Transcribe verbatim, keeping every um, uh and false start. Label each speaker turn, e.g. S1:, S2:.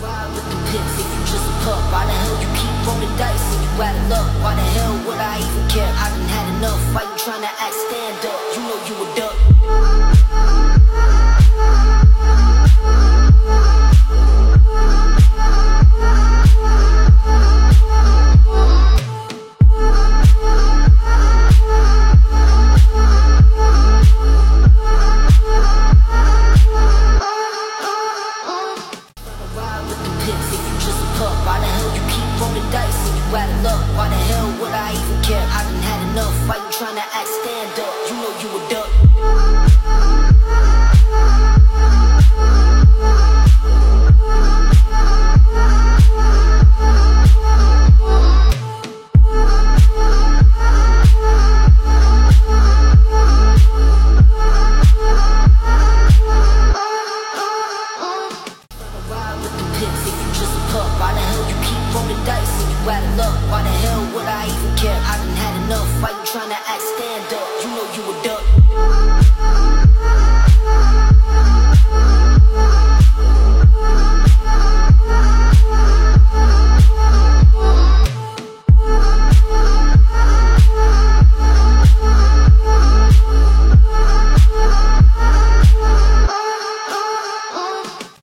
S1: Ride with the pigs if you just a pup. Why the hell you keep rolling dice and you out of luck? Why the hell would I even care? I done had enough. Why you tryna act stand up? You know you a duck. Why the hell you keep rolling dice and you out of luck? Why the hell would I even care? I done had enough. Why you tryna act stand up? You know you a duck. Why the hell you keep rolling dice and you out of luck? Why the hell would I even care? I done had enough. Why you tryna act